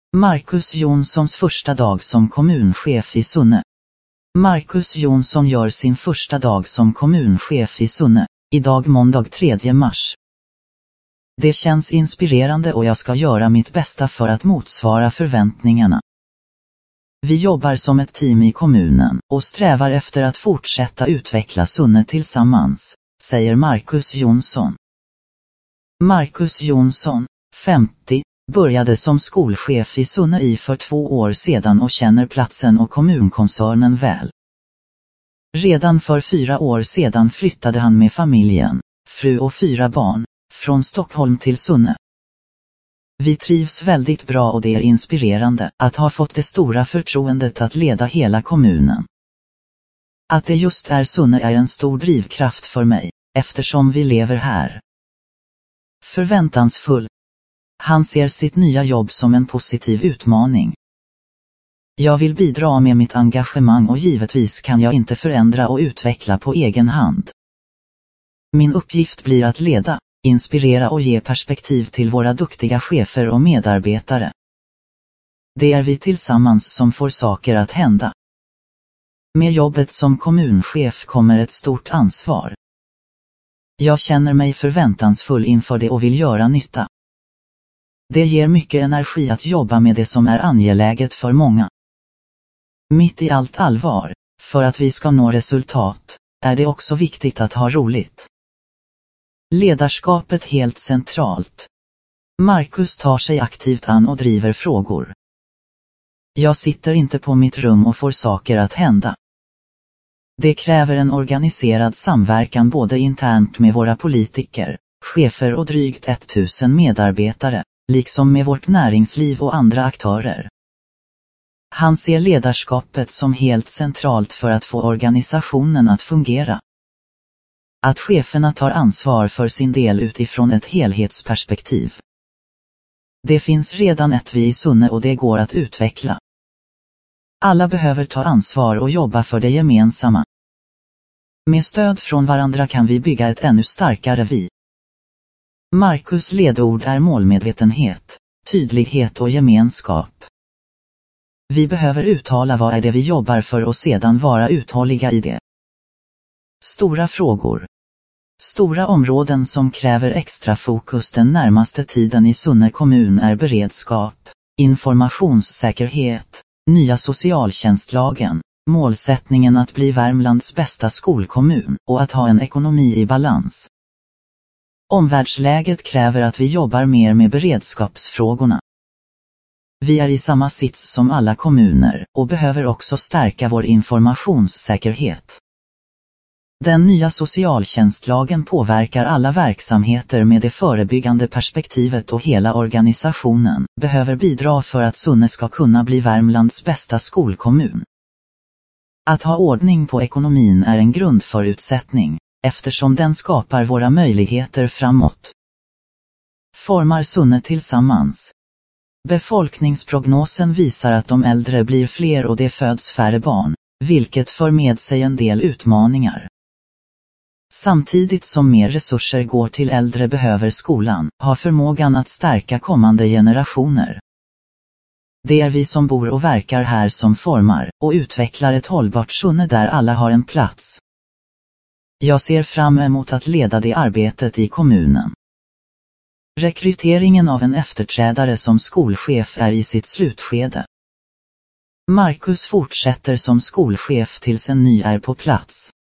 Marcus Jonssons första dag som kommunchef i Sunne. Marcus Jonsson gör sin första dag som kommunchef i Sunne, idag måndag 3 mars. Det känns inspirerande och jag ska göra mitt bästa för att motsvara förväntningarna. Vi jobbar som ett team i kommunen och strävar efter att fortsätta utveckla Sunne tillsammans, säger Marcus Jonsson. Marcus Jonsson, 50, började som skolchef i Sunne för 2 år sedan och känner platsen och kommunkoncernen väl. Redan för 4 år sedan flyttade han med familjen, fru och 4 barn, från Stockholm till Sunne. Vi trivs väldigt bra och det är inspirerande att ha fått det stora förtroendet att leda hela kommunen. Att det just är Sunne är en stor drivkraft för mig, eftersom vi lever här. Förväntansfull. Han ser sitt nya jobb som en positiv utmaning. Jag vill bidra med mitt engagemang och givetvis kan jag inte förändra och utveckla på egen hand. Min uppgift blir att leda, inspirera och ge perspektiv till våra duktiga chefer och medarbetare. Det är vi tillsammans som får saker att hända. Med jobbet som kommunchef kommer ett stort ansvar. Jag känner mig förväntansfull inför det och vill göra nytta. Det ger mycket energi att jobba med det som är angeläget för många. Mitt i allt allvar, för att vi ska nå resultat, är det också viktigt att ha roligt. Ledarskapet helt centralt. Marcus tar sig aktivt an och driver frågor. Jag sitter inte på mitt rum och får saker att hända. Det kräver en organiserad samverkan både internt med våra politiker, chefer och drygt 1000 medarbetare, liksom med vårt näringsliv och andra aktörer. Han ser ledarskapet som helt centralt för att få organisationen att fungera. Att cheferna tar ansvar för sin del utifrån ett helhetsperspektiv. Det finns redan ett vi i Sunne och det går att utveckla. Alla behöver ta ansvar och jobba för det gemensamma. Med stöd från varandra kan vi bygga ett ännu starkare vi. Marcus ledord är målmedvetenhet, tydlighet och gemenskap. Vi behöver uttala vad är det vi jobbar för och sedan vara uthålliga i det. Stora frågor. Stora områden som kräver extra fokus den närmaste tiden i Sunne kommun är beredskap, informationssäkerhet, nya socialtjänstlagen, målsättningen att bli Värmlands bästa skolkommun och att ha en ekonomi i balans. Omvärldsläget kräver att vi jobbar mer med beredskapsfrågorna. Vi är i samma sits som alla kommuner och behöver också stärka vår informationssäkerhet. Den nya socialtjänstlagen påverkar alla verksamheter med det förebyggande perspektivet och hela organisationen behöver bidra för att Sunne ska kunna bli Värmlands bästa skolkommun. Att ha ordning på ekonomin är en grundförutsättning, eftersom den skapar våra möjligheter framåt. Formar Sunne tillsammans. Befolkningsprognosen visar att de äldre blir fler och det föds färre barn, vilket för med sig en del utmaningar. Samtidigt som mer resurser går till äldre behöver skolan ha förmågan att stärka kommande generationer. Det är vi som bor och verkar här som formar och utvecklar ett hållbart Sunne där alla har en plats. Jag ser fram emot att leda det arbetet i kommunen. Rekryteringen av en efterträdare som skolchef är i sitt slutskede. Marcus fortsätter som skolchef tills en ny är på plats.